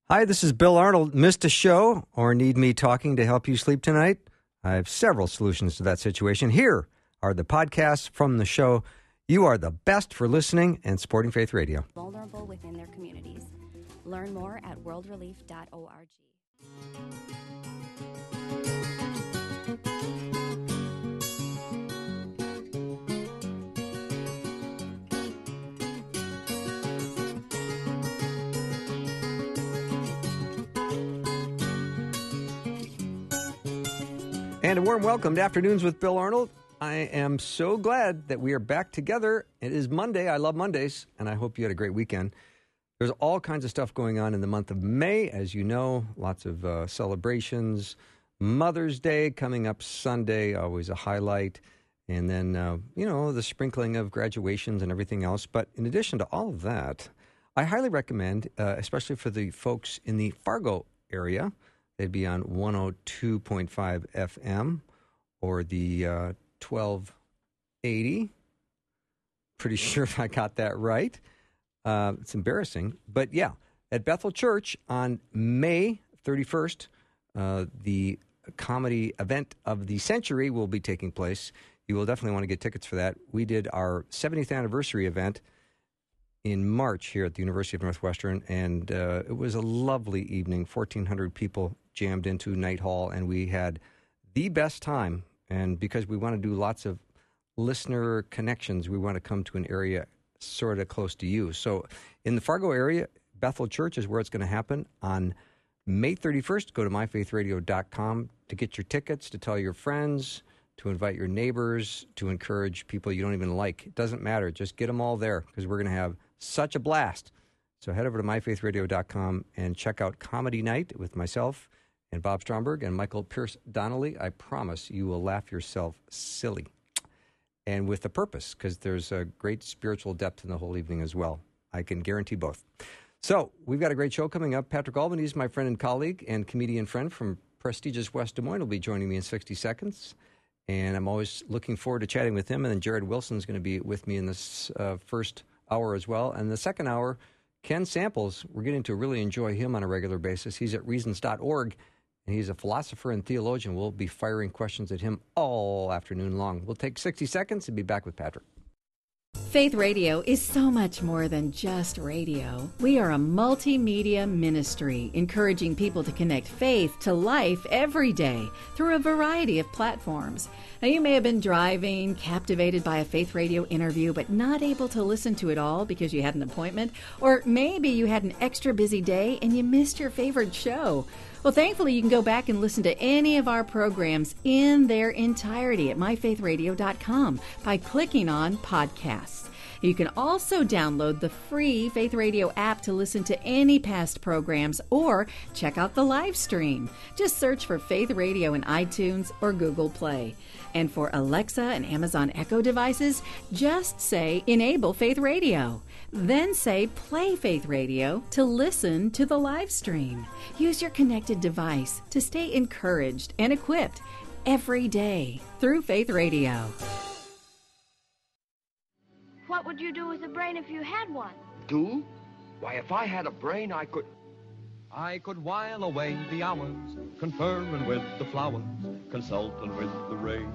Hi, this is Bill Arnold. Missed a show or need me talking to help you sleep tonight? I have several solutions to that situation. Here are the podcasts from the show. You are the best for listening and supporting Faith Radio. Vulnerable within their communities. Learn more at worldrelief.org. And a warm welcome to Afternoons with Bill Arnold. I am so glad that we are back together. It is Monday. I love Mondays, and I hope you had a great weekend. There's all kinds of stuff going on in the month of May, as you know, lots of celebrations. Mother's Day coming up Sunday, always a highlight. And then, the sprinkling of graduations and everything else. But in addition to all of that, I highly recommend, especially for the folks in the Fargo area, they'd be on 102.5 FM or the 1280. Pretty sure if I got that right. It's embarrassing. But yeah, at Bethel Church on May 31st, the comedy event of the century will be taking place. You will definitely want to get tickets for that. We did our 70th anniversary event in March here at the University of Northwestern, and it was a lovely evening. 1,400 people jammed into Knight Hall, and we had the best time. And because we want to do lots of listener connections, we want to come to an area sort of close to you. So in the Fargo area, Bethel Church is where it's going to happen on May 31st. Go to myfaithradio.com to get your tickets, to tell your friends, to invite your neighbors, to encourage people you don't even like. It doesn't matter. Just get them all there because we're going to have such a blast. So head over to myfaithradio.com and check out Comedy Night with myself and Bob Stromberg and Michael Pierce Donnelly. I promise you will laugh yourself silly. And with a purpose, because there's a great spiritual depth in the whole evening as well. I can guarantee both. So we've got a great show coming up. Patrick Albanese, my friend and colleague and comedian friend from prestigious West Des Moines, will be joining me in 60 seconds. And I'm always looking forward to chatting with him. And then Jared Wilson's going to be with me in this first hour as well. And the second hour, Ken Samples, we're getting to really enjoy him on a regular basis. He's at reasons.org, and he's a philosopher and theologian. We'll be firing questions at him all afternoon long. We'll take 60 seconds and be back with Patrick. Faith Radio is so much more than just radio. We are a multimedia ministry, encouraging people to connect faith to life every day through a variety of platforms. Now, you may have been driving, captivated by a Faith Radio interview, but not able to listen to it all because you had an appointment, or maybe you had an extra busy day and you missed your favorite show. Well, thankfully, you can go back and listen to any of our programs in their entirety at myfaithradio.com by clicking on podcasts. You can also download the free Faith Radio app to listen to any past programs or check out the live stream. Just search for Faith Radio in iTunes or Google Play. And for Alexa and Amazon Echo devices, just say Enable Faith Radio. Then say Play Faith Radio to listen to the live stream. Use your connected device to stay encouraged and equipped every day through Faith Radio. What would you do with a brain if you had one? Do? Why, if I had a brain, I could while away the hours, conferring with the flowers, consulting with the rain.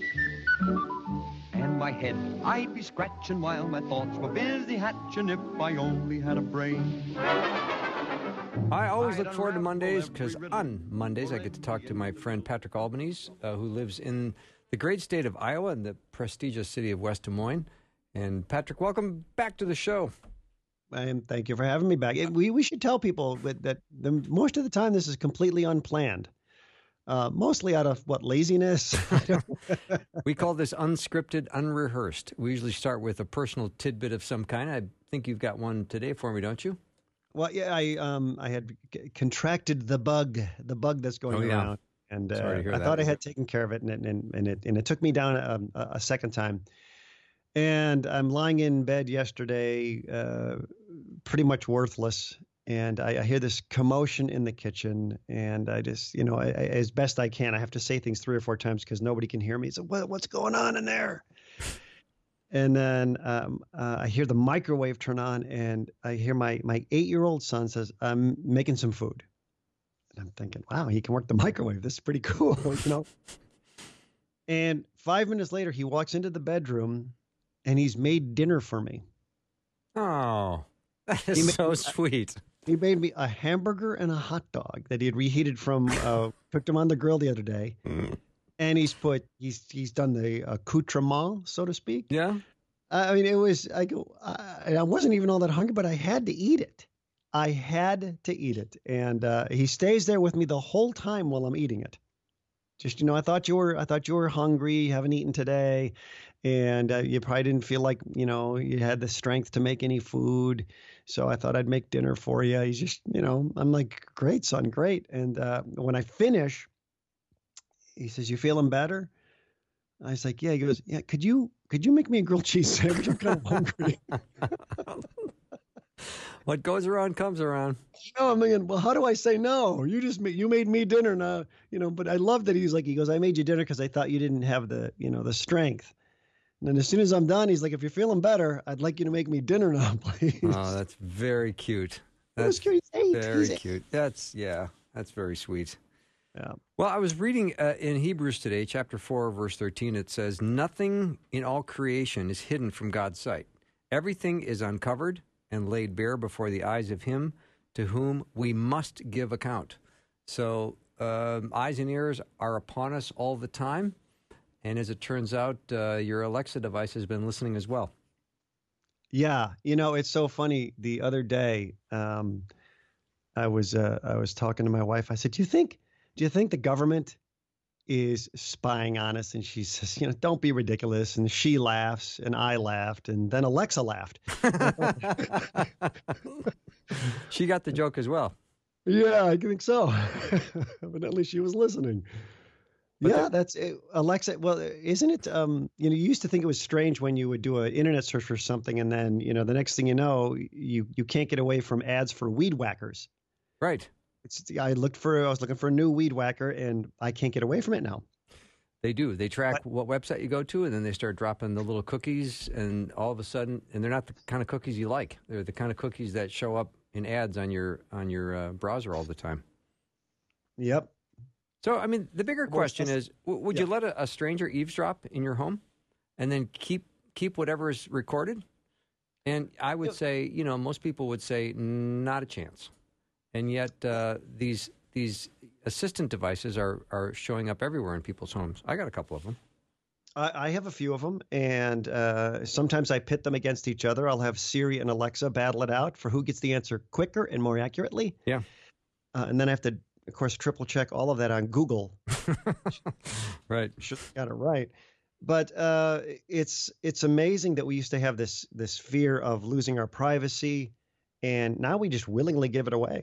And my head I'd be scratching while my thoughts were busy hatching if I only had a brain. I always look forward to Mondays because on Mondays I get to talk to my friend Patrick Albanese, who lives in the great state of Iowa in the prestigious city of West Des Moines. And Patrick, welcome back to the show. And thank you for having me back. We should tell people that most of the time this is completely unplanned, mostly out of, laziness? We call this unscripted, unrehearsed. We usually start with a personal tidbit of some kind. I think you've got one today for me, don't you? Well, yeah, I had contracted the bug that's going around, and I thought I had taken care of it, and it took me down a second time. And I'm lying in bed yesterday, pretty much worthless. And I hear this commotion in the kitchen, and I just, as best I can, I have to say things 3 or 4 times because nobody can hear me. So what's going on in there? And then I hear the microwave turn on, and I hear my 8-year-old son says, "I'm making some food." And I'm thinking, wow, he can work the microwave. This is pretty cool, you know? And 5 minutes later, he walks into the bedroom, and he's made dinner for me. Oh, that is so sweet. He made me a hamburger and a hot dog that he had reheated from, cooked him on the grill the other day. And he's done the accoutrement, so to speak. Yeah. I mean, I wasn't even all that hungry, but I had to eat it. And he stays there with me the whole time while I'm eating it. Just, I thought you were hungry, you haven't eaten today, and you probably didn't feel like, you had the strength to make any food. So I thought I'd make dinner for you. He's just, I'm like, great, son, great. And when I finish, he says, "You feeling better?" I was like, "Yeah." He goes, "Yeah, could you make me a grilled cheese sandwich? I'm kind of hungry." What goes around comes around. I'm thinking, well, how do I say no? You made me dinner now, but I love that he goes, "I made you dinner because I thought you didn't have the strength." And then as soon as I'm done, he's like, "If you're feeling better, I'd like you to make me dinner now, please." Oh, that's very cute. That's cute. Very cute. That's very sweet. Yeah. Well, I was reading in Hebrews today, chapter 4, verse 13, it says, "Nothing in all creation is hidden from God's sight. Everything is uncovered and laid bare before the eyes of him to whom we must give account." So eyes and ears are upon us all the time. And as it turns out, your Alexa device has been listening as well. Yeah. It's so funny. The other day, I was talking to my wife. I said, Do you think the government is spying on us? And she says, "Don't be ridiculous." And she laughs, and I laughed, and then Alexa laughed. She got the joke as well. Yeah, I think so. Evidently, she was listening. But that's it. Alexa. Well, isn't it? You used to think it was strange when you would do an internet search for something, and then the next thing you know, you can't get away from ads for weed whackers. Right. I was looking for a new weed whacker, and I can't get away from it now. They do. They track what website you go to, and then they start dropping the little cookies, and all of a sudden, and they're not the kind of cookies you like. They're the kind of cookies that show up in ads on your browser all the time. Yep. So, I mean, the bigger question is, would you let a stranger eavesdrop in your home and then keep whatever is recorded? And I would say, most people would say not a chance. And yet these assistant devices are showing up everywhere in people's homes. I got a couple of them. I have a few of them, and sometimes I pit them against each other. I'll have Siri and Alexa battle it out for who gets the answer quicker and more accurately. Yeah. And then I have to, of course, triple check all of that on Google. Right. Should have got it right. But it's amazing that we used to have this fear of losing our privacy, and now we just willingly give it away.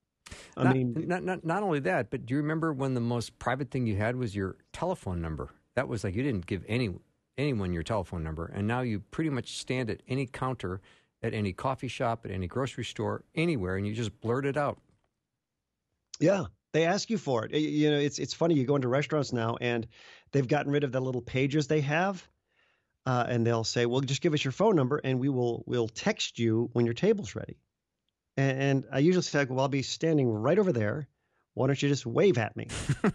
Not only that, but do you remember when the most private thing you had was your telephone number? That was like you didn't give anyone your telephone number, and now you pretty much stand at any counter, at any coffee shop, at any grocery store, anywhere, and you just blurt it out. Yeah, they ask you for it. It's funny. You go into restaurants now, and they've gotten rid of the little pagers they have, and they'll say, "Well, just give us your phone number, and we'll text you when your table's ready." And I usually say, "Well, I'll be standing right over there. Why don't you just wave at me?"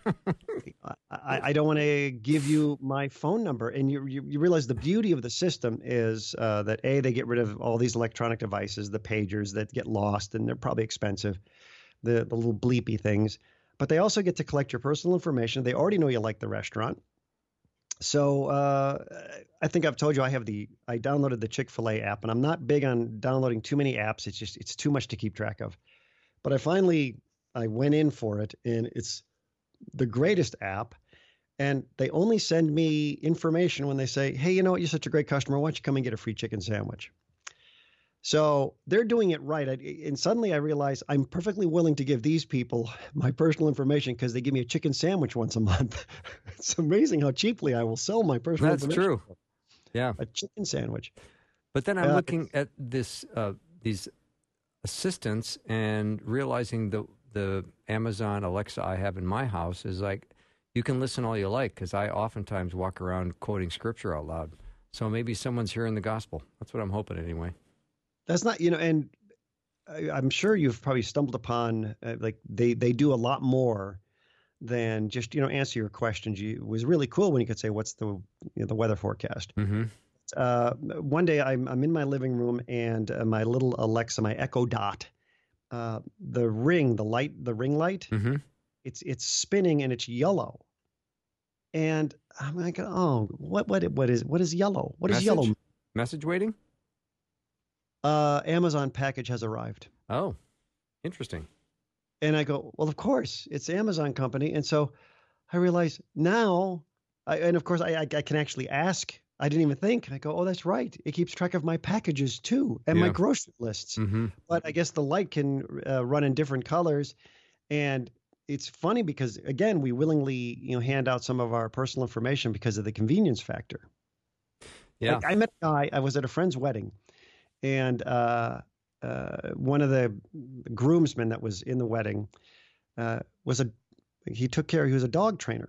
I don't want to give you my phone number. And you realize the beauty of the system is that, A, they get rid of all these electronic devices, the pagers that get lost, and they're probably expensive, the little bleepy things. But they also get to collect your personal information. They already know you like the restaurant. So I think I've told you I downloaded the Chick-fil-A app, and I'm not big on downloading too many apps. It's too much to keep track of. But I went in for it, and it's the greatest app. And they only send me information when they say, "Hey, you know what? You're such a great customer. Why don't you come and get a free chicken sandwich?" So they're doing it right. And suddenly I realize I'm perfectly willing to give these people my personal information because they give me a chicken sandwich once a month. It's amazing how cheaply I will sell my personal information. That's true. Yeah. A chicken sandwich. But then I'm looking at these assistants and realizing the Amazon Alexa I have in my house is like, you can listen all you like, because I oftentimes walk around quoting scripture out loud. So maybe someone's hearing the gospel. That's what I'm hoping anyway. That's not, and I'm sure you've probably stumbled upon, like they do a lot more than just, answer your questions. It was really cool when you could say, what's the weather forecast? Mm-hmm. One day I'm in my living room and my little Alexa, my Echo Dot, the ring light, mm-hmm. it's spinning and it's yellow. And I'm like, oh, what is yellow? What is yellow? Message waiting? Amazon package has arrived. Oh, interesting. And I go, well, of course, it's Amazon company. And so I realize now, and of course I can actually ask. I didn't even think. I go, oh, that's right. It keeps track of my packages too and my grocery lists. Mm-hmm. But I guess the light can run in different colors. And it's funny because, again, we willingly hand out some of our personal information because of the convenience factor. Yeah. Like, I met a guy. I was at a friend's wedding, and one of the groomsmen that was in the wedding was he was a dog trainer.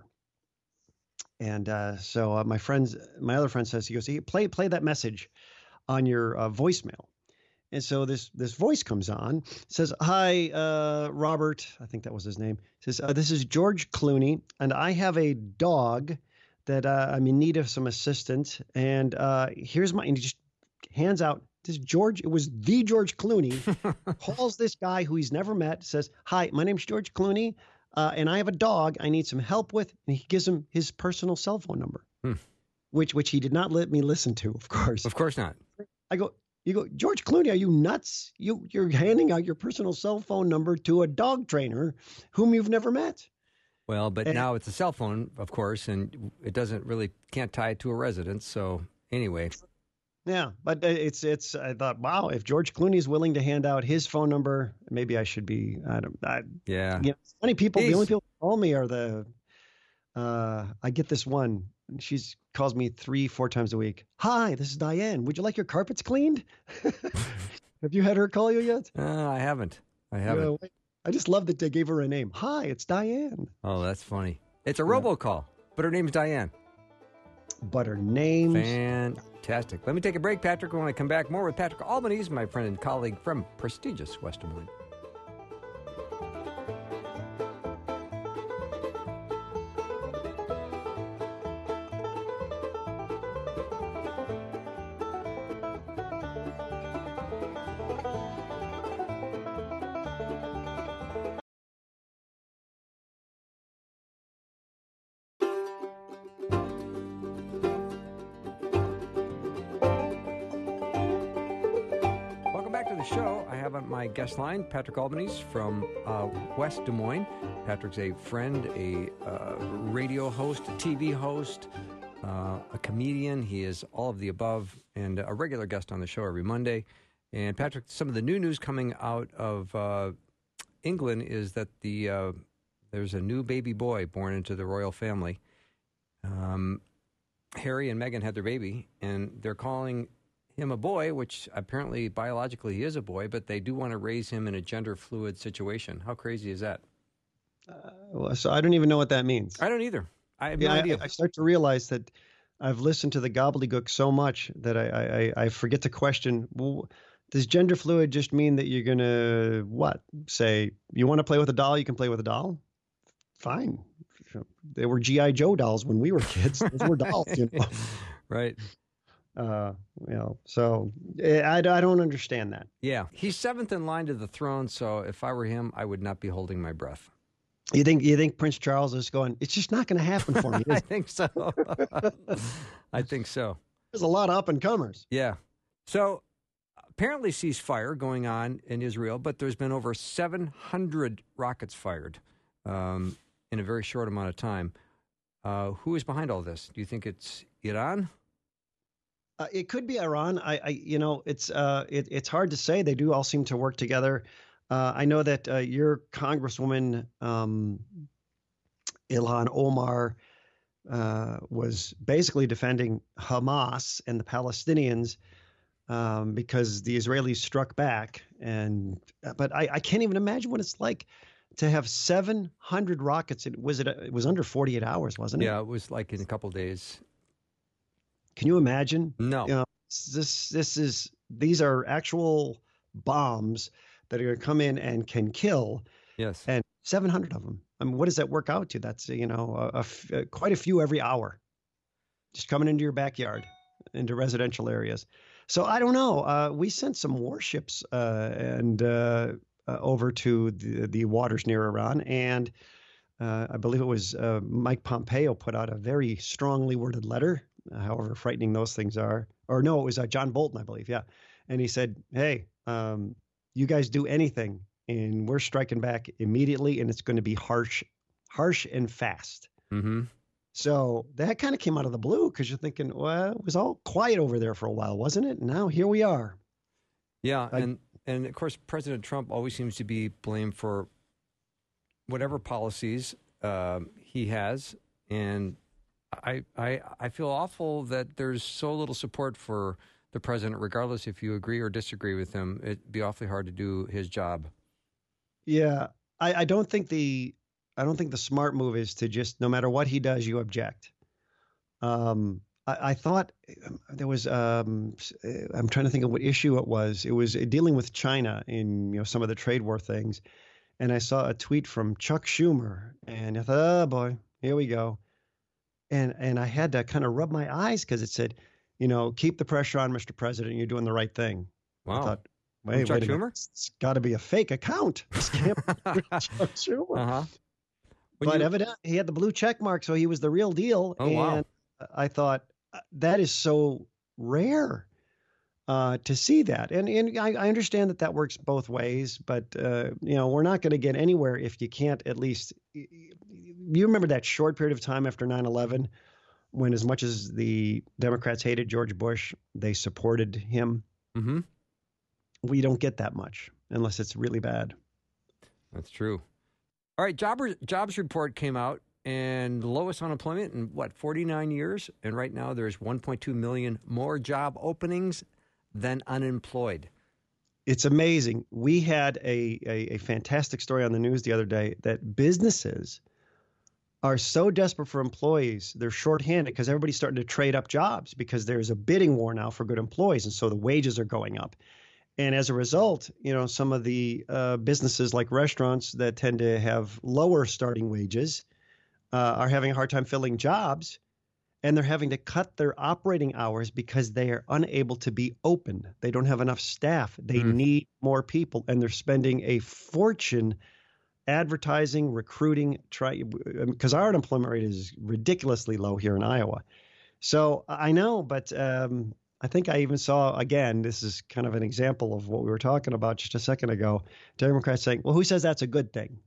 And so my other friend says, he goes, hey, play that message on your voicemail. And so this voice comes on, says, hi, Robert, I think that was his name. Says, this is George Clooney, and I have a dog that I'm in need of some assistance. And and he just hands out this George. It was the George Clooney, calls this guy who he's never met, says, hi, my name's George Clooney. And I have a dog I need some help with. And he gives him his personal cell phone number, which he did not let me listen to, of course. Of course not. You go, George Clooney, are you nuts? You're handing out your personal cell phone number to a dog trainer whom you've never met. Well, but now it's a cell phone, of course, and it can't tie it to a residence. So anyway. Yeah, but I thought, wow, if George Clooney's willing to hand out his phone number, maybe I should be, yeah. Funny people, the only people who call me are I get this one. She calls me 3-4 times a week. Hi, this is Diane. Would you like your carpets cleaned? Have you had her call you yet? I haven't. I just love that they gave her a name. Hi, it's Diane. Oh, that's funny. It's a robocall, but her name's Diane. But her name's... Fantastic. Let me take a break, Patrick. When I come back, more with Patrick Albanese, my friend and colleague from prestigious West Des Moines. My guest line, Patrick Albanese from West Des Moines. Patrick's a friend, a radio host, a TV host, a comedian. He is all of the above and a regular guest on the show every Monday. And Patrick, some of the new news coming out of England is that there's a new baby boy born into the royal family. Harry and Meghan had their baby, and they're calling him a boy, which apparently biologically he is a boy, but they do want to raise him in a gender fluid situation. How crazy is that? So I don't even know what that means. I don't either. I have no idea. I start to realize that I've listened to the gobbledygook so much that I forget to question, well, does gender fluid just mean that you're going to, say, you want to play with a doll, you can play with a doll? Fine. They were G.I. Joe dolls when we were kids. Those were dolls, Right. So I don't understand that. Yeah. He's seventh in line to the throne. So if I were him, I would not be holding my breath. You think Prince Charles is going, it's just not going to happen for me. I think so. I think so. There's a lot of up and comers. Yeah. So apparently ceasefire going on in Israel, but there's been over 700 rockets fired in a very short amount of time. Who is behind all this? Do you think it's Iran? It could be Iran. It's hard to say. They do all seem to work together. I know that your Congresswoman Ilhan Omar was basically defending Hamas and the Palestinians because the Israelis struck back. But I can't even imagine what it's like to have 700 rockets. It was under 48 hours, wasn't it? Yeah, it was like in a couple of days. Can you imagine? No. You know, these are actual bombs that are going to come in and can kill. Yes. And 700 of them. I mean, what does that work out to? That's, quite a few every hour just coming into your backyard, into residential areas. So I don't know. We sent some warships over to the waters near Iran. And I believe it was Mike Pompeo put out a very strongly worded letter, however frightening those things are. Or no, it was John Bolton, I believe. Yeah. And he said, hey, you guys do anything and we're striking back immediately, and it's going to be harsh and fast. Mm-hmm. So that kind of came out of the blue because you're thinking, well, it was all quiet over there for a while, wasn't it? Now here we are. Yeah, and of course, President Trump always seems to be blamed for whatever policies he has, and I feel awful that there's so little support for the president, regardless if you agree or disagree with him. It'd be awfully hard to do his job. Yeah, I don't think the smart move is to just, no matter what he does, you object. I thought there was, I'm trying to think of what issue it was. It was dealing with China in some of the trade war things. And I saw a tweet from Chuck Schumer, and I thought, oh boy, here we go. And I had to kind of rub my eyes because it said, keep the pressure on, Mr. President. You're doing the right thing. Wow. I thought, wait Chuck a Schumer? minute. It's got to be a fake account. This can't be Chuck Schumer. Uh-huh. But evidently he had the blue check mark, so he was the real deal. Oh, wow. I thought that is so rare to see that. And I understand that works both ways, but, we're not going to get anywhere if you can't at least – you remember that short period of time after 9/11 when, as much as the Democrats hated George Bush, they supported him? Mm-hmm. We don't get that much unless it's really bad. That's true. All right, jobs report came out, and the lowest unemployment in, 49 years? And right now there's 1.2 million more job openings than unemployed. It's amazing. We had a fantastic story on the news the other day that businesses are so desperate for employees, they're shorthanded because everybody's starting to trade up jobs because there's a bidding war now for good employees, and so the wages are going up. And as a result, some of the businesses like restaurants that tend to have lower starting wages are having a hard time filling jobs, and they're having to cut their operating hours because they are unable to be open. They don't have enough staff. They need more people, and they're spending a fortune advertising, recruiting, because our unemployment rate is ridiculously low here in Iowa. So I know, but I think I even saw, again, this is kind of an example of what we were talking about just a second ago, Democrats saying, well, who says that's a good thing?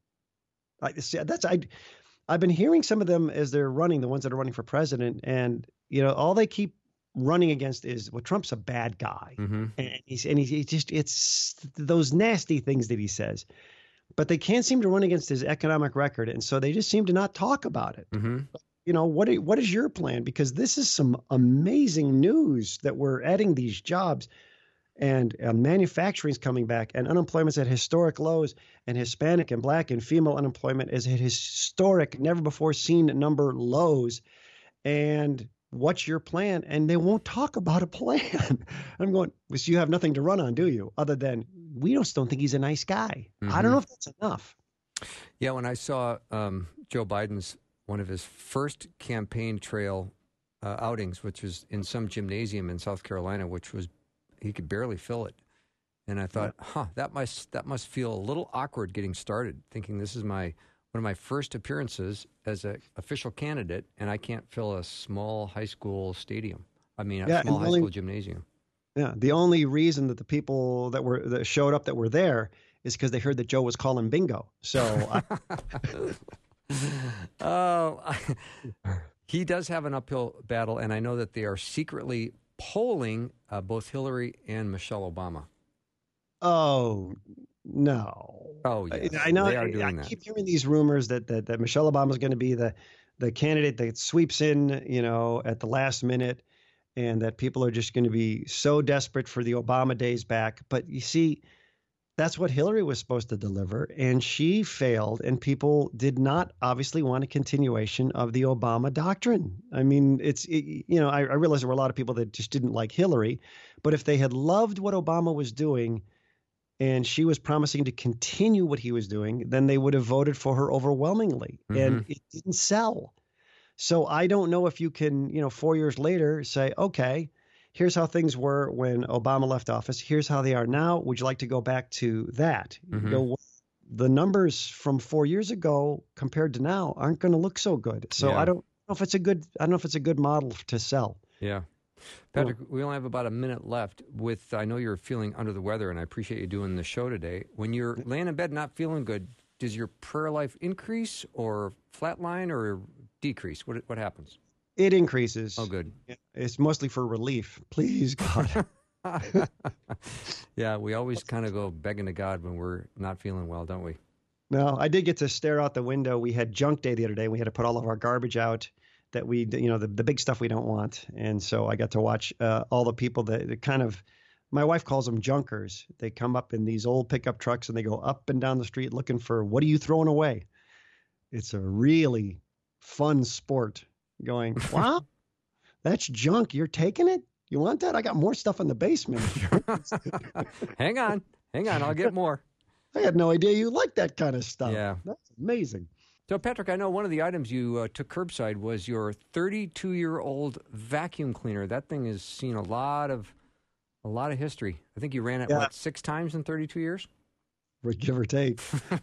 I've been hearing some of them as they're running, the ones that are running for president, and, all they keep running against is, well, Trump's a bad guy. Mm-hmm. And it's those nasty things that he says. But they can't seem to run against his economic record, and so they just seem to not talk about it. Mm-hmm. What is your plan? Because this is some amazing news that we're adding these jobs, and manufacturing is coming back, and unemployment's at historic lows, and Hispanic and Black and female unemployment is at historic, never before seen number lows. And what's your plan? And they won't talk about a plan. I'm going, so you have nothing to run on, do you? Other than, we just don't think he's a nice guy. Mm-hmm. I don't know if that's enough. Yeah, when I saw Joe Biden's, one of his first campaign trail outings, which was in some gymnasium in South Carolina, which was, he could barely fill it. And I thought, that must feel a little awkward getting started, thinking this is one of my first appearances as an official candidate, and I can't fill a small high school stadium. I mean, a small high school gymnasium. Yeah, the only reason that the people that showed up that were there is because they heard that Joe was calling bingo. So, he does have an uphill battle, and I know that they are secretly polling both Hillary and Michelle Obama. Oh, no. Oh, yes. I know. They are doing that. I keep hearing these rumors that Michelle Obama is going to be the candidate that sweeps in, at the last minute, and that people are just going to be so desperate for the Obama days back. But you see, That's what Hillary was supposed to deliver, and she failed, and people did not obviously want a continuation of the Obama doctrine. I mean, I realize there were a lot of people that just didn't like Hillary, but if they had loved what Obama was doing and she was promising to continue what he was doing, then they would have voted for her overwhelmingly, and it didn't sell. So I don't know if you can, 4 years later say, okay, here's how things were when Obama left office. Here's how they are now. Would you like to go back to that? The numbers from 4 years ago compared to now aren't going to look so good. So I don't know if it's a good model to sell. Yeah. Patrick, we only have about a minute left. I know you're feeling under the weather, and I appreciate you doing the show today. When you're laying in bed not feeling good, does your prayer life increase or flatline or decrease? What happens? It increases. Oh, good. It's mostly for relief. Please, God. Yeah, we always kind of go begging to God when we're not feeling well, don't we? No, I did get to stare out the window. We had junk day the other day. We had to put all of our garbage out that the big stuff we don't want. And so I got to watch all the people that kind of, my wife calls them junkers. They come up in these old pickup trucks and they go up and down the street looking for, what are you throwing away? It's a really fun sport. Going, wow, that's junk. You're taking it? You want that? I got more stuff in the basement. Hang on. I'll get more. I had no idea you like that kind of stuff. Yeah. That's amazing. So, Patrick, I know one of the items you took curbside was your 32-year-old vacuum cleaner. That thing has seen a lot of history. I think you ran it, 6 times in 32 years? Give or take.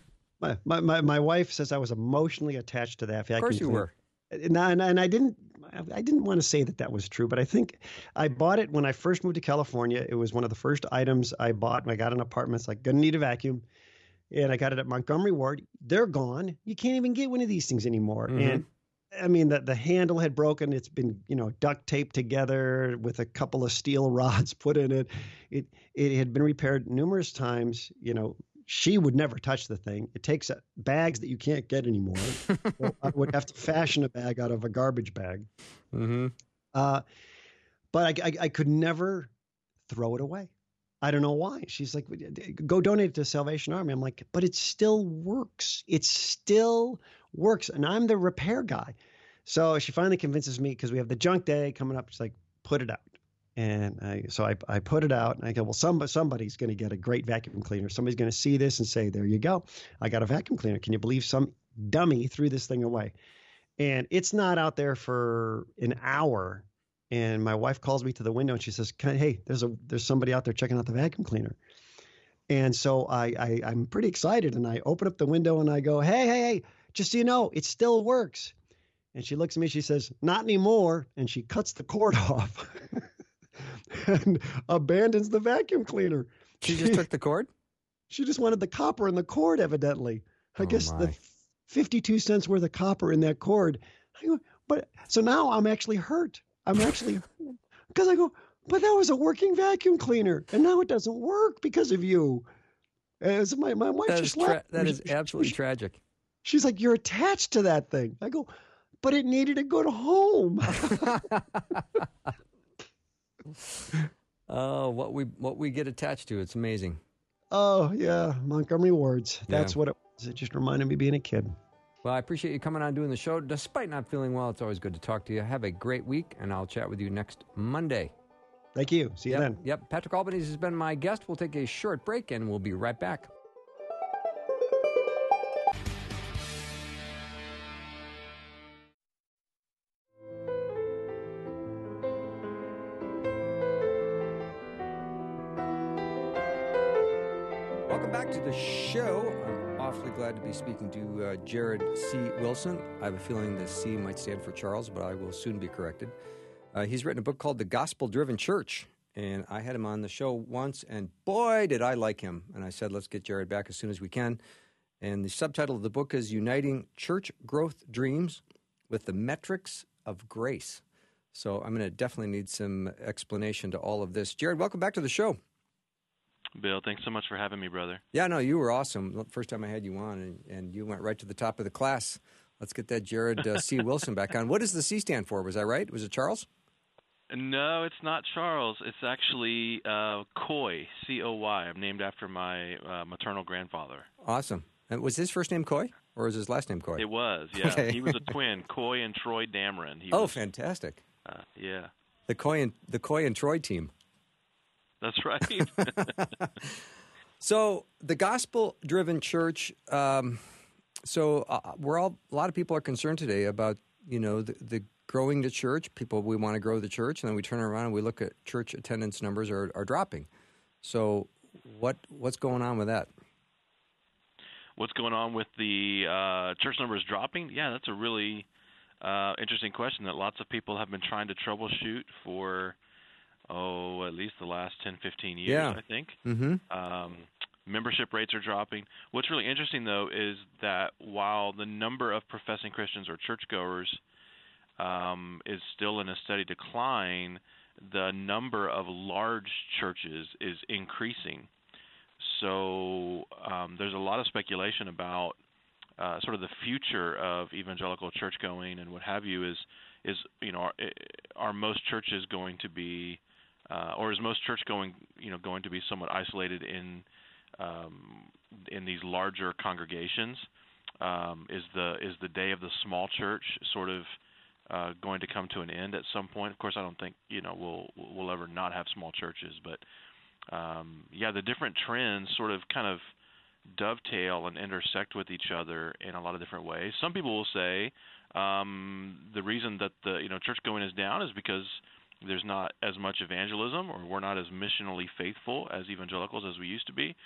my wife says I was emotionally attached to that vacuum cleaner. Of course you were. And I didn't want to say that was true, but I think I bought it when I first moved to California. It was one of the first items I bought when I got an apartment. It's like, gonna need a vacuum. And I got it at Montgomery Ward. They're gone. You can't even get one of these things anymore. And I mean, the handle had broken. It's been, duct taped together with a couple of steel rods put in it. It had been repaired numerous times. She would never touch the thing. It takes bags that you can't get anymore. So I would have to fashion a bag out of a garbage bag. But I could never throw it away. I don't know why. She's like, go donate it to Salvation Army. I'm like, but it still works. It still works. And I'm the repair guy. So she finally convinces me, because we have the junk day coming up. She's like, put it out. And I put it out, and I go, well, somebody's going to get a great vacuum cleaner. Somebody's going to see this and say, there you go. I got a vacuum cleaner. Can you believe some dummy threw this thing away? And it's not out there for an hour. And my wife calls me to the window and she says, hey, there's somebody out there checking out the vacuum cleaner. And so I'm pretty excited. And I open up the window and I go, hey, just so you know, it still works. And she looks at me, she says, not anymore. And she cuts the cord off. And abandons the vacuum cleaner. She just took the cord? She just wanted the copper in the cord, evidently. I guess the 52 cents worth of copper in that cord. So now I'm actually hurt. Because I go, but that was a working vacuum cleaner, and now it doesn't work because of you. So my wife just laughed. That is absolutely tragic. She's like, you're attached to that thing. I go, but it needed a good home. Oh, what we get attached to, it's amazing. Oh, yeah, Montgomery Wards. That's what it was. It just reminded me of being a kid. Well, I appreciate you coming on doing the show. Despite not feeling well, it's always good to talk to you. Have a great week, and I'll chat with you next Monday. Thank you. See you then. Yep. Patrick Albanese has been my guest. We'll take a short break, and we'll be right back. Welcome back to the show. I'm awfully glad to be speaking to Jared C. Wilson. I have a feeling the C might stand for Charles, but I will soon be corrected. He's written a book called The Gospel-Driven Church, and I had him on the show once, and boy, did I like him. And I said, let's get Jared back as soon as we can. And the subtitle of the book is Uniting Church Growth Dreams with the Metrics of Grace. So I'm going to definitely need some explanation to all of this. Jared, welcome back to the show. Bill, thanks so much for having me, brother. Yeah, no, you were awesome. First time I had you on, and you went right to the top of the class. Let's get that Jared C. Wilson back on. What does the C stand for? Was I right? Was it Charles? No, it's not Charles. It's actually Coy, C-O-Y. I'm named after my maternal grandfather. Awesome. And was his first name Coy, or was his last name Coy? It was, yeah. Okay. He was a twin, Coy and Troy Dameron. Fantastic. Yeah. The Coy and Troy team. That's right. So the gospel-driven church. So a lot of people are concerned today about the growing the church. We want to grow the church, and then we turn around and we look at church attendance numbers are dropping. So what's going on with that? What's going on with the church numbers dropping? Yeah, that's a really interesting question that lots of people have been trying to troubleshoot for, at least the last 10, 15 years, I think. Mm-hmm. Membership rates are dropping. What's really interesting, though, is that while the number of professing Christians or churchgoers is still in a steady decline, the number of large churches is increasing. So there's a lot of speculation about sort of the future of evangelical church-going and what have you. Is are most churches going to be, or is most church-going going to be somewhat isolated in these larger congregations? Is the day of the small church sort of going to come to an end at some point? Of course, I don't think we'll ever not have small churches, but the different trends sort of kind of dovetail and intersect with each other in a lot of different ways. Some people will say the reason that the church going is down is because there's not as much evangelism, or we're not as missionally faithful as evangelicals as we used to be.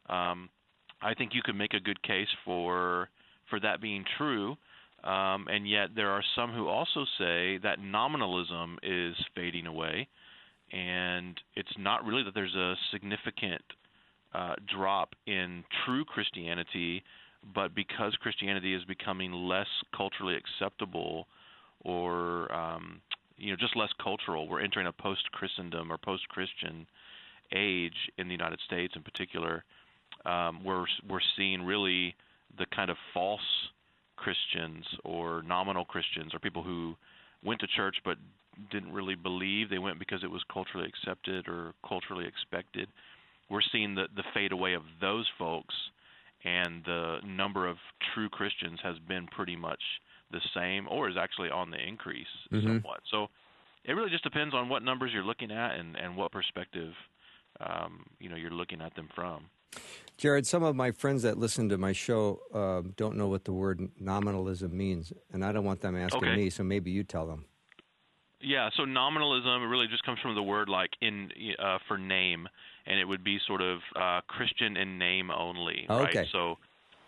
I think you could make a good case for that being true, and yet there are some who also say that nominalism is fading away, and it's not really that there's a significant drop in true Christianity, but because Christianity is becoming less culturally acceptable, or just less cultural. We're entering a post-Christendom or post-Christian age in the United States in particular. We're seeing really the kind of false Christians or nominal Christians, or people who went to church but didn't really believe. They went because it was culturally accepted or culturally expected. We're seeing the fade away of those folks, and the number of true Christians has been pretty much the same, or is actually on the increase somewhat. So it really just depends on what numbers you're looking at and what perspective you're looking at them from. Jared, some of my friends that listen to my show don't know what the word nominalism means, and I don't want them asking me, so maybe you tell them. Yeah, so nominalism really just comes from the word like in for name, and it would be sort of Christian in name only, okay. Right? So,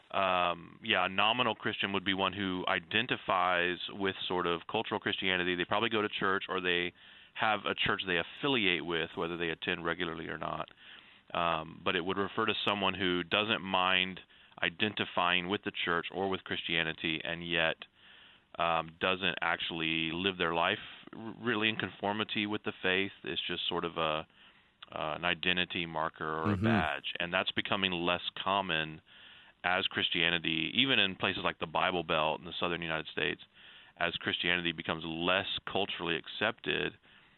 a nominal Christian would be one who identifies with sort of cultural Christianity. They probably go to church, or they have a church they affiliate with, whether they attend regularly or not. But it would refer to someone who doesn't mind identifying with the church or with Christianity, and yet doesn't actually live their life really in conformity with the faith. It's just sort of an identity marker or a badge, and that's becoming less common as Christianity, even in places like the Bible Belt in the southern United States, as Christianity becomes less culturally accepted,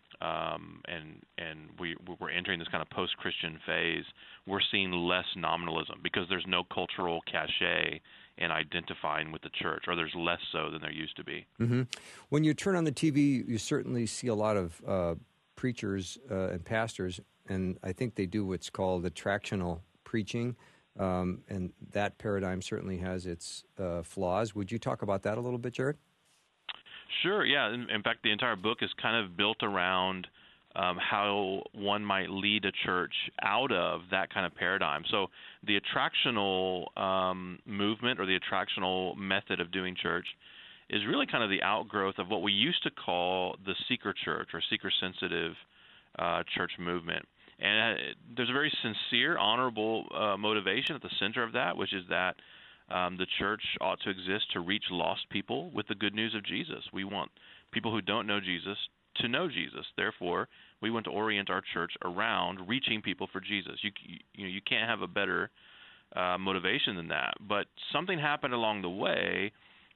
and we're entering this kind of post-Christian phase, we're seeing less nominalism because there's no cultural cachet in identifying with the church, or there's less so than there used to be. Mm-hmm. When you turn on the TV, you certainly see a lot of preachers and pastors, and I think they do what's called attractional preaching, and that paradigm certainly has its flaws. Would you talk about that a little bit, Jared? Sure, yeah. In fact, the entire book is kind of built around how one might lead a church out of that kind of paradigm. So the attractional movement, or the attractional method of doing church, is really kind of the outgrowth of what we used to call the seeker church, or seeker-sensitive church movement. And there's a very sincere, honorable motivation at the center of that, which is that the church ought to exist to reach lost people with the good news of Jesus. We want people who don't know Jesus to know Jesus. Therefore, we want to orient our church around reaching people for Jesus. You can't have a better motivation than that. But something happened along the way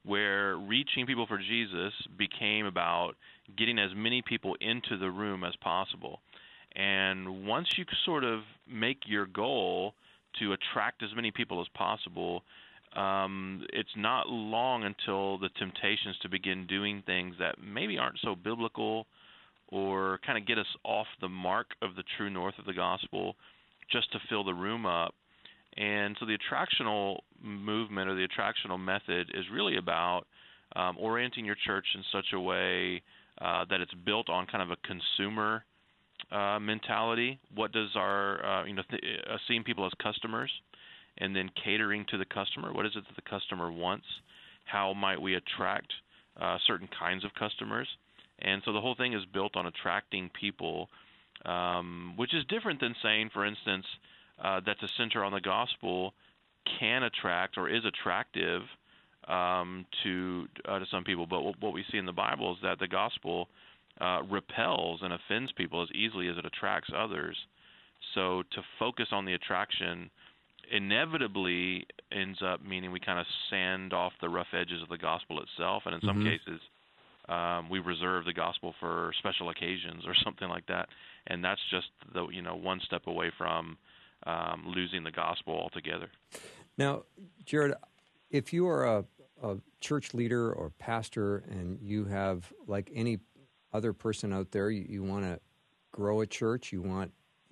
where reaching people for Jesus became about getting as many people into the room as possible. And once you sort of make your goal to attract as many people as possible, it's not long until the temptations to begin doing things that maybe aren't so biblical or kind of get us off the mark of the true north of the gospel just to fill the room up. And so the attractional movement or the attractional method is really about orienting your church in such a way that it's built on kind of a consumer mentality. What does our seeing people as customers, and then catering to the customer? What is it that the customer wants? How might we attract certain kinds of customers? And so the whole thing is built on attracting people, which is different than saying, for instance, that the center on the gospel can attract or is attractive to some people. But what we see in the Bible is that the gospel repels and offends people as easily as it attracts others. So to focus on the attraction inevitably ends up meaning we kind of sand off the rough edges of the gospel itself, and in some cases we reserve the gospel for special occasions or something like that, and that's just the one step away from losing the gospel altogether. Now, Jared, if you are a church leader or pastor and you have, like any other person out there, you want to grow a church, you want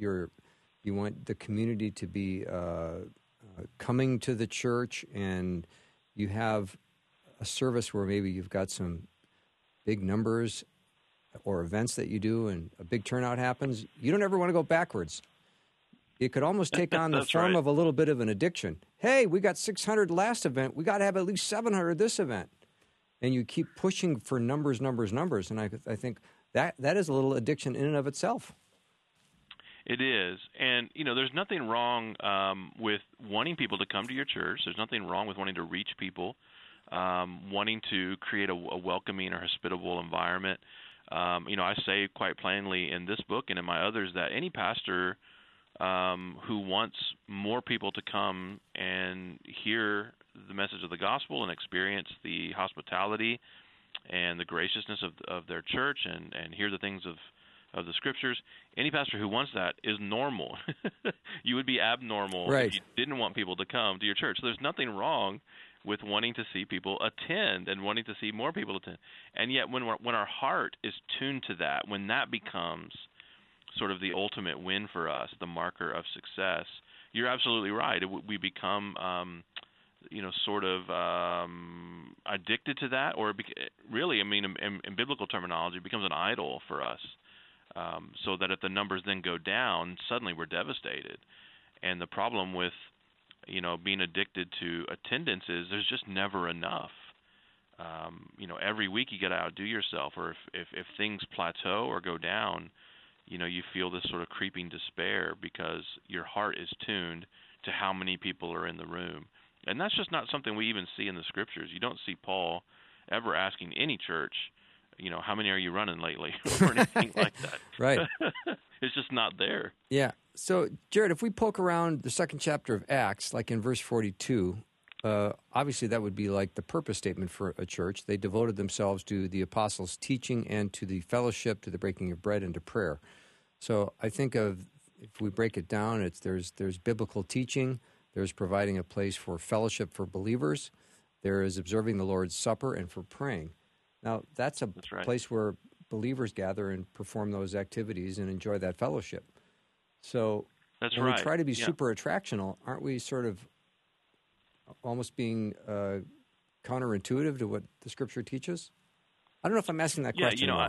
the community to be coming to the church, and you have a service where maybe you've got some big numbers or events that you do and a big turnout happens, you don't ever want to go backwards. It could almost take on the form of a little bit of an addiction. Hey, we got 600 last event. We got to have at least 700 this event. And you keep pushing for numbers. And I think that is a little addiction in and of itself. It is. And, there's nothing wrong with wanting people to come to your church. There's nothing wrong with wanting to reach people, wanting to create a welcoming or hospitable environment. I say quite plainly in this book and in my others that any pastor who wants more people to come and hear the message of the gospel and experience the hospitality and the graciousness of their church and hear the things of the scriptures, any pastor who wants that is normal. You would be abnormal if you didn't want people to come to your church. So there's nothing wrong with wanting to see people attend and wanting to see more people attend. And yet when our heart is tuned to that, when that becomes sort of the ultimate win for us, the marker of success, you're absolutely right. We become, sort of addicted to that, or really, in biblical terminology, it becomes an idol for us. So that if the numbers then go down, suddenly we're devastated. And the problem with, being addicted to attendance is there's just never enough. Every week you got to outdo yourself, or if things plateau or go down, you feel this sort of creeping despair because your heart is tuned to how many people are in the room. And that's just not something we even see in the scriptures. You don't see Paul ever asking any church, how many are you running lately or anything like that. Right. It's just not there. Yeah. So, Jared, if we poke around the second chapter of Acts, like in verse 42, obviously that would be like the purpose statement for a church. They devoted themselves to the apostles' teaching and to the fellowship, to the breaking of bread, and to prayer. So I think if we break it down, there's biblical teaching, there's providing a place for fellowship for believers, there is observing the Lord's Supper, and for praying. Now, that's right. Place where believers gather and perform those activities and enjoy that fellowship. So when we try to be super attractional, aren't we sort of almost being counterintuitive to what the Scripture teaches? I don't know if I'm asking that question. No.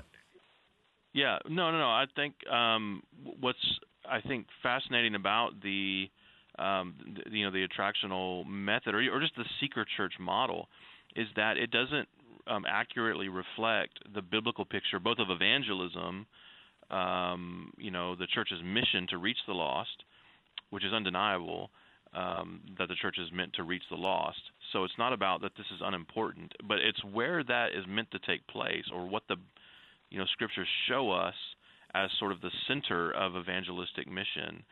I think what's fascinating about the attractional method or just the seeker church model is that it doesn't accurately reflect the biblical picture, both of evangelism, the church's mission to reach the lost, which is undeniable, that the church is meant to reach the lost. So it's not about that this is unimportant, but it's where that is meant to take place, or what the scriptures show us as sort of the center of evangelistic mission.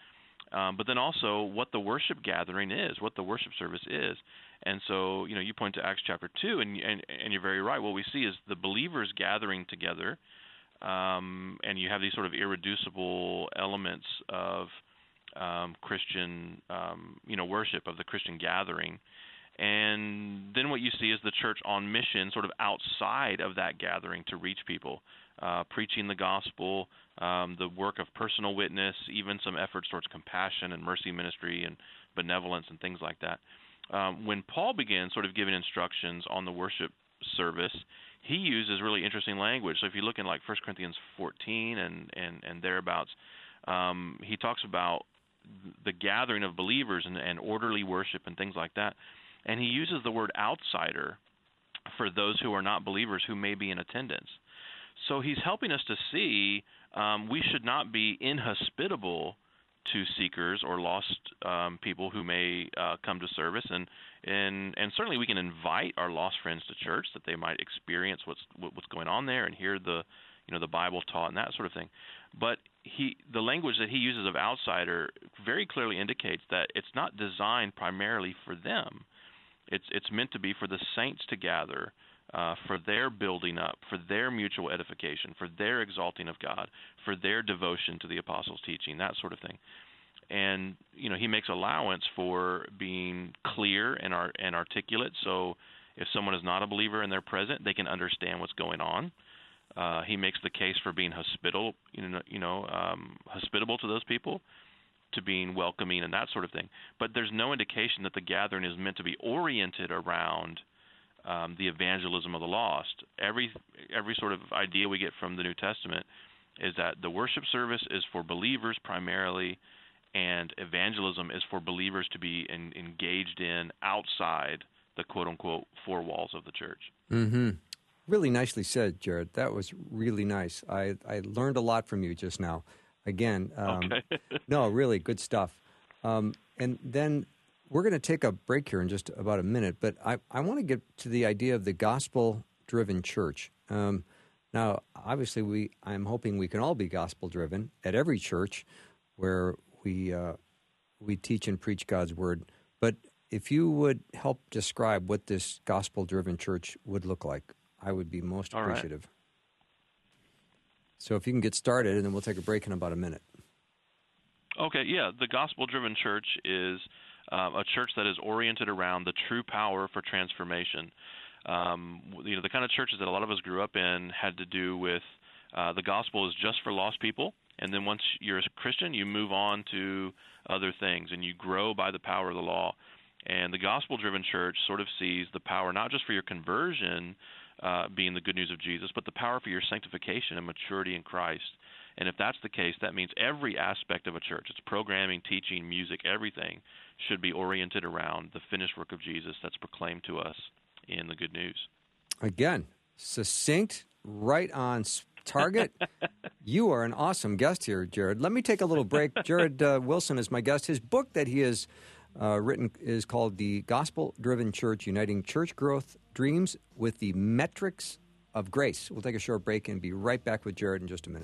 but then also what the worship gathering is, what the worship service is. And so, you point to Acts chapter 2, and you're very right. What we see is the believers gathering together, and you have these sort of irreducible elements of Christian, worship, of the Christian gathering. And then what you see is the church on mission, sort of outside of that gathering to reach people, preaching the gospel, the work of personal witness, even some efforts towards compassion and mercy ministry and benevolence and things like that. When Paul begins sort of giving instructions on the worship service, he uses really interesting language. So if you look in like 1 Corinthians 14 and thereabouts, he talks about the gathering of believers and orderly worship and things like that. And he uses the word outsider for those who are not believers who may be in attendance. So he's helping us to see we should not be inhospitable to seekers or lost people who may come to service, and certainly we can invite our lost friends to church that they might experience what's going on there and hear the Bible taught and that sort of thing. But the language that he uses of outsider very clearly indicates that it's not designed primarily for them. It's meant to be for the saints to gather, for their building up, for their mutual edification, for their exalting of God, for their devotion to the apostles' teaching, that sort of thing. And he makes allowance for being clear and articulate. So if someone is not a believer and they're present, they can understand what's going on. He makes the case for being hospitable to those people, to being welcoming and that sort of thing. But there's no indication that the gathering is meant to be oriented around the evangelism of the lost. Every sort of idea we get from the New Testament is that the worship service is for believers primarily, and evangelism is for believers to be engaged in outside the quote-unquote four walls of the church. Mm-hmm. Really nicely said, Jared. That was really nice. I learned a lot from you just now. Again, okay. No, really good stuff. And then we're going to take a break here in just about a minute, but I want to get to the idea of the gospel-driven church. Now, obviously, I'm hoping we can all be gospel-driven at every church where we teach and preach God's word. But if you would help describe what this gospel-driven church would look like, I would be most appreciative. Right. So if you can get started, and then we'll take a break in about a minute. Okay, yeah. The gospel-driven church is a church that is oriented around the true power for transformation. The kind of churches that a lot of us grew up in had to do with the gospel is just for lost people, and then once you're a Christian, you move on to other things, and you grow by the power of the law. And the gospel-driven church sort of sees the power not just for your conversion being the good news of Jesus, but the power for your sanctification and maturity in Christ. And if that's the case, that means every aspect of a church, its programming, teaching, music, everything, should be oriented around the finished work of Jesus that's proclaimed to us in the good news. Again, succinct, right on target. You are an awesome guest here, Jared. Let me take a little break. Jared Wilson is my guest. His book that he has written is called The Gospel-Driven Church, Uniting Church Growth Dreams with the Metrics of Grace. We'll take a short break and be right back with Jared in just a minute.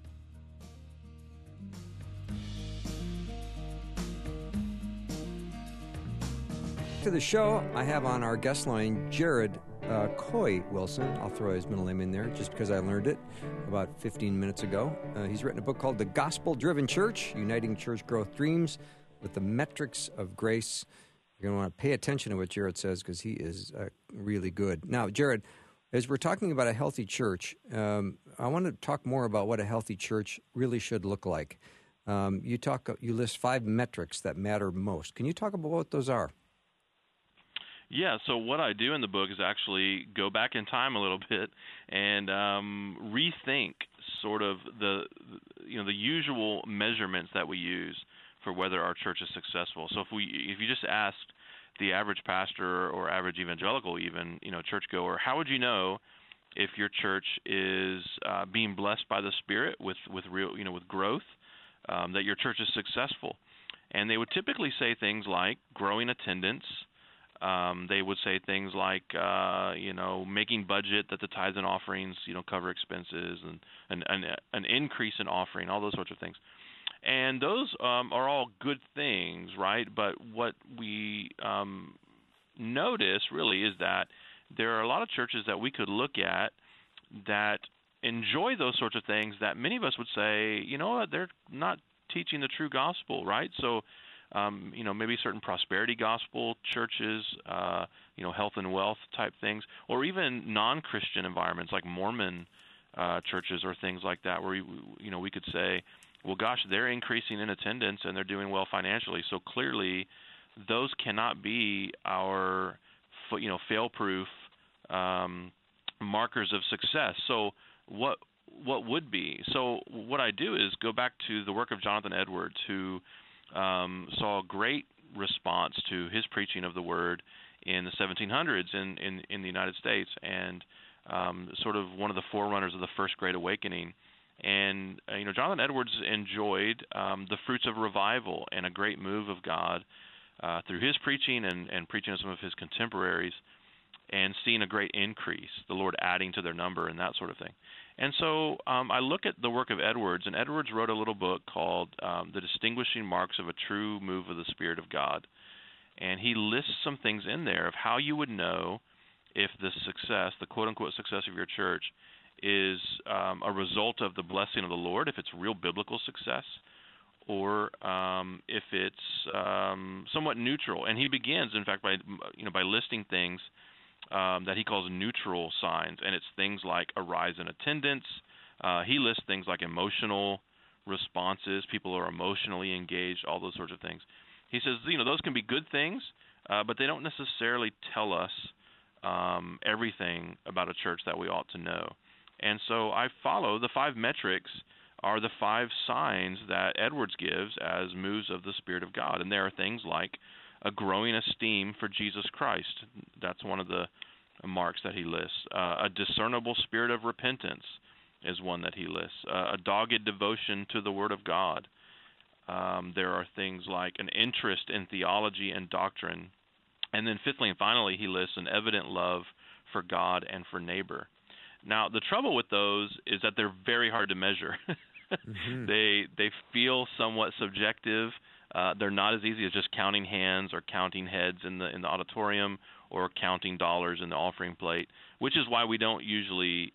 To the show, I have on our guest line Jared Coy Wilson. I'll throw his middle name in there just because I learned it about 15 minutes ago. He's written a book called The Gospel-Driven Church, Uniting Church Growth Dreams with the Metrics of Grace. You're going to want to pay attention to what Jared says because he is really good. Now, Jared, as we're talking about a healthy church, I want to talk more about what a healthy church really should look like. You list 5 metrics that matter most. Can you talk about what those are? Yeah, so what I do in the book is actually go back in time a little bit and rethink sort of the usual measurements that we use for whether our church is successful. So if you just asked the average pastor or average evangelical, even churchgoer, how would you know if your church is being blessed by the Spirit with real with growth, that your church is successful? And they would typically say things like growing attendance. They would say things like making budget that the tithes and offerings cover expenses, and an increase in offering, all those sorts of things. And those are all good things, right? But what we notice really is that there are a lot of churches that we could look at that enjoy those sorts of things that many of us would say, you know what, they're not teaching the true gospel, right? So, maybe certain prosperity gospel churches, health and wealth type things, or even non-Christian environments like Mormon churches or things like that, where we could say, well, gosh, they're increasing in attendance and they're doing well financially. So clearly, those cannot be our, fail-proof markers of success. So what would be? So what I do is go back to the work of Jonathan Edwards, who saw a great response to his preaching of the word in the 1700s in the United States, and sort of one of the forerunners of the First Great Awakening. And Jonathan Edwards enjoyed the fruits of revival and a great move of God through his preaching and preaching of some of his contemporaries, and seeing a great increase, the Lord adding to their number and that sort of thing. And so I look at the work of Edwards, and Edwards wrote a little book called The Distinguishing Marks of a True Move of the Spirit of God. And he lists some things in there of how you would know if the success, the quote-unquote success of your church, is a result of the blessing of the Lord, if it's real biblical success, or if it's somewhat neutral. And he begins, in fact, by listing things that he calls neutral signs, and it's things like a rise in attendance. He lists things like emotional responses. People are emotionally engaged, all those sorts of things. He says, those can be good things, but they don't necessarily tell us everything about a church that we ought to know. And so I follow the 5 metrics are the 5 signs that Edwards gives as moves of the Spirit of God. And there are things like a growing esteem for Jesus Christ. That's one of the marks that he lists. A discernible spirit of repentance is one that he lists. A dogged devotion to the Word of God. There are things like an interest in theology and doctrine. And then fifthly and finally, he lists an evident love for God and for neighbor. Now, the trouble with those is that they're very hard to measure. Mm-hmm. They feel somewhat subjective. They're not as easy as just counting hands or counting heads in the auditorium or counting dollars in the offering plate, which is why we don't usually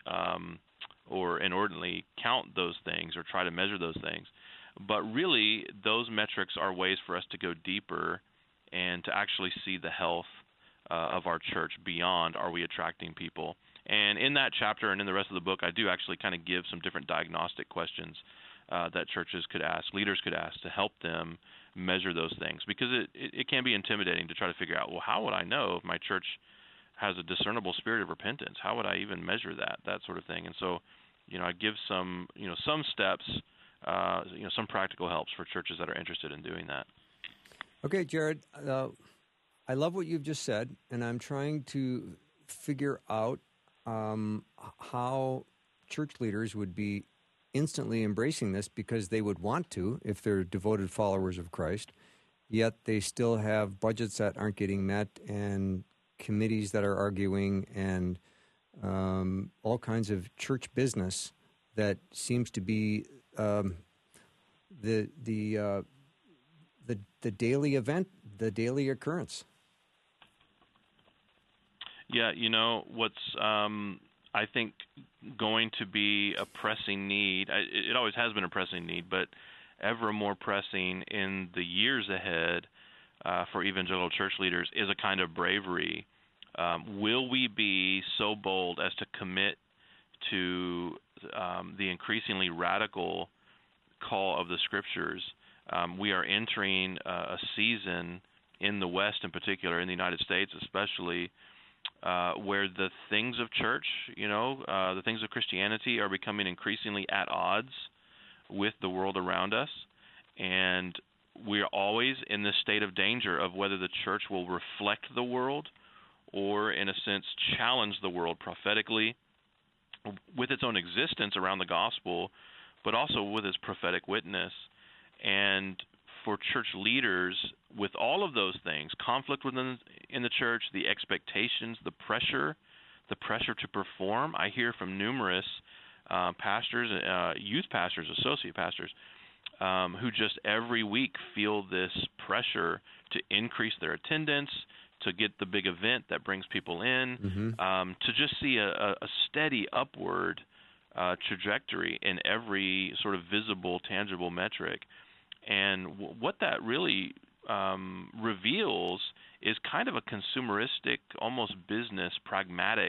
or inordinately count those things or try to measure those things. But really, those metrics are ways for us to go deeper and to actually see the health of our church beyond are we attracting people. And in that chapter and in the rest of the book, I do actually kind of give some different diagnostic questions that churches could ask, leaders could ask, to help them measure those things. Because it can be intimidating to try to figure out, well, how would I know if my church has a discernible spirit of repentance? How would I even measure that sort of thing? And so, I give some steps, some practical helps for churches that are interested in doing that. Okay, Jared, I love what you've just said, and I'm trying to figure out how church leaders would be instantly embracing this because they would want to if they're devoted followers of Christ, yet they still have budgets that aren't getting met and committees that are arguing and all kinds of church business that seems to be the daily event, the daily occurrence. Yeah, what's I think going to be a pressing need, it always has been a pressing need, but ever more pressing in the years ahead for evangelical church leaders is a kind of bravery. Will we be so bold as to commit to the increasingly radical call of the Scriptures? We are entering a season in the West in particular, in the United States especially, where the things of church, the things of Christianity are becoming increasingly at odds with the world around us. And we're always in this state of danger of whether the church will reflect the world or, in a sense, challenge the world prophetically with its own existence around the gospel, but also with its prophetic witness. And for church leaders, with all of those things, conflict within in the church, the expectations, the pressure to perform, I hear from numerous pastors, youth pastors, associate pastors, who just every week feel this pressure to increase their attendance, to get the big event that brings people in, to just see a steady upward trajectory in every sort of visible, tangible metric. And what that really reveals is kind of a consumeristic, almost business, pragmatic,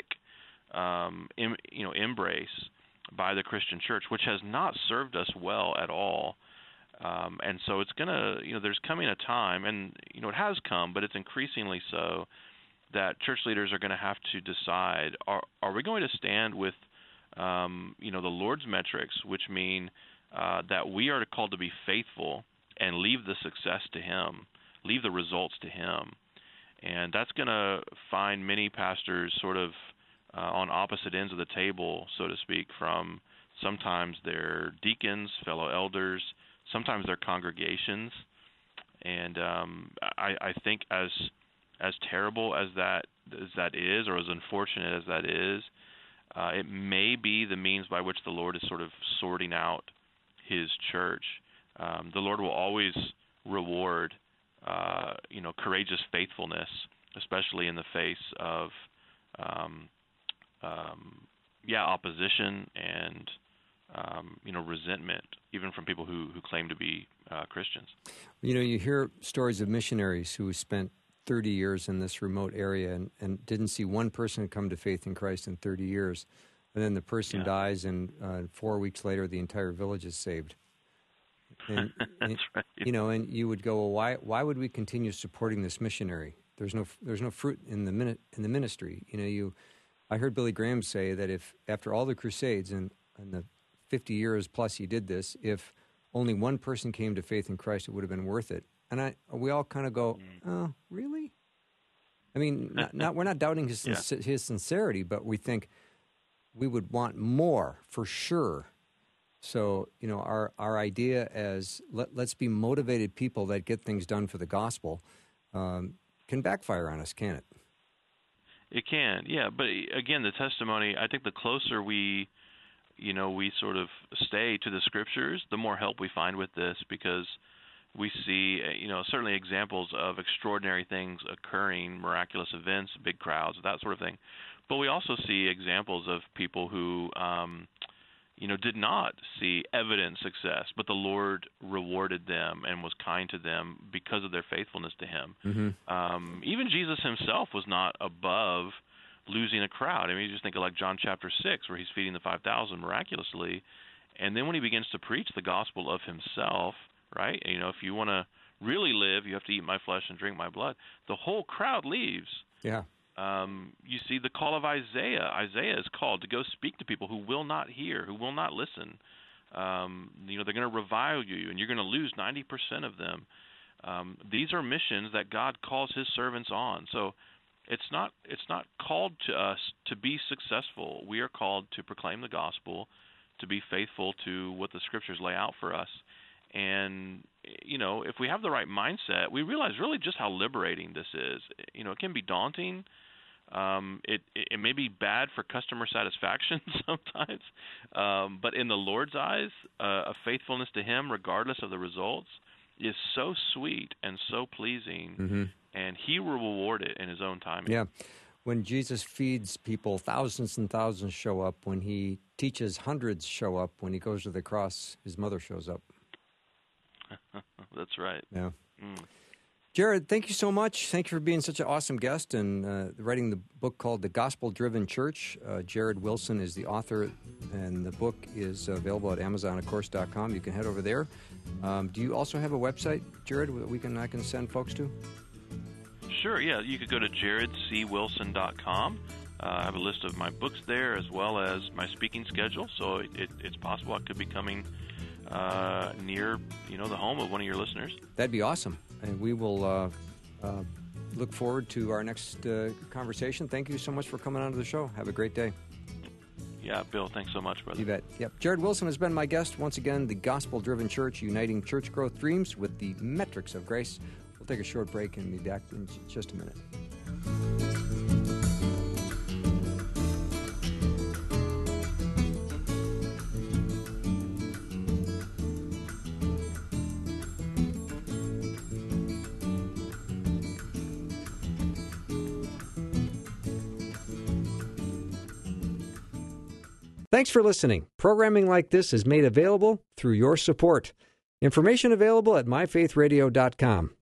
embrace by the Christian church, which has not served us well at all. And so it's going to, there's coming a time, and, it has come, but it's increasingly so, that church leaders are going to have to decide, are we going to stand with, the Lord's metrics, which mean that we are called to be faithful and leave the success to Him, leave the results to Him. And that's going to find many pastors sort of on opposite ends of the table, so to speak, from sometimes their deacons, fellow elders, sometimes their congregations. And I think as terrible as that is, or as unfortunate as that is, it may be the means by which the Lord is sort of sorting out His church. The Lord will always reward, courageous faithfulness, especially in the face of, opposition and, resentment, even from people who claim to be Christians. You hear stories of missionaries who spent 30 years in this remote area and didn't see one person come to faith in Christ in 30 years. And then the person dies, and 4 weeks later, the entire village is saved. And, That's right. And you would go, well, why would we continue supporting this missionary? There's no fruit in the ministry. I heard Billy Graham say that if after all the Crusades and the 50 years plus he did this, if only one person came to faith in Christ, it would have been worth it. And we all kind of go, oh, really? I mean, we're not doubting his sincerity, but we think we would want more for sure. So, our idea as let's be motivated people that get things done for the gospel can backfire on us, can't it? It can, yeah. But again, the testimony, I think the closer we sort of stay to the Scriptures, the more help we find with this, because we see, certainly examples of extraordinary things occurring, miraculous events, big crowds, that sort of thing. But we also see examples of people who, did not see evident success, but the Lord rewarded them and was kind to them because of their faithfulness to Him. Mm-hmm. Even Jesus Himself was not above losing a crowd. I mean, you just think of like John chapter 6, where He's feeding the 5,000 miraculously, and then when He begins to preach the gospel of Himself, right? And, if you want to really live, you have to eat my flesh and drink my blood. The whole crowd leaves. Yeah. You see the call of Isaiah. Isaiah is called to go speak to people who will not hear, who will not listen. They're going to revile you, and you're going to lose 90% of them. These are missions that God calls His servants on. So it's not called to us to be successful. We are called to proclaim the gospel, to be faithful to what the Scriptures lay out for us. And, if we have the right mindset, we realize really just how liberating this is. It can be daunting. It may be bad for customer satisfaction sometimes, but in the Lord's eyes, a faithfulness to Him, regardless of the results, is so sweet and so pleasing, and He will reward it in His own timing. Yeah. When Jesus feeds people, thousands and thousands show up. When He teaches, hundreds show up. When He goes to the cross, His mother shows up. That's right. Yeah. Jared, thank you so much. Thank you for being such an awesome guest and writing the book called The Gospel-Driven Church. Jared Wilson is the author, and the book is available at AmazonOfCourse.com. You can head over there. Do you also have a website, Jared, that I can send folks to? Sure, yeah. You could go to jaredcwilson.com. I have a list of my books there as well as my speaking schedule, so it's possible I could be coming near, the home of one of your listeners. That'd be awesome. And we will look forward to our next conversation. Thank you so much for coming on to the show. Have a great day. Yeah, Bill, thanks so much, brother. You bet. Yep. Jared Wilson has been my guest. Once again, the Gospel-Driven Church, uniting church growth dreams with the metrics of grace. We'll take a short break and be back in just a minute. Thanks for listening. Programming like this is made available through your support. Information available at myfaithradio.com.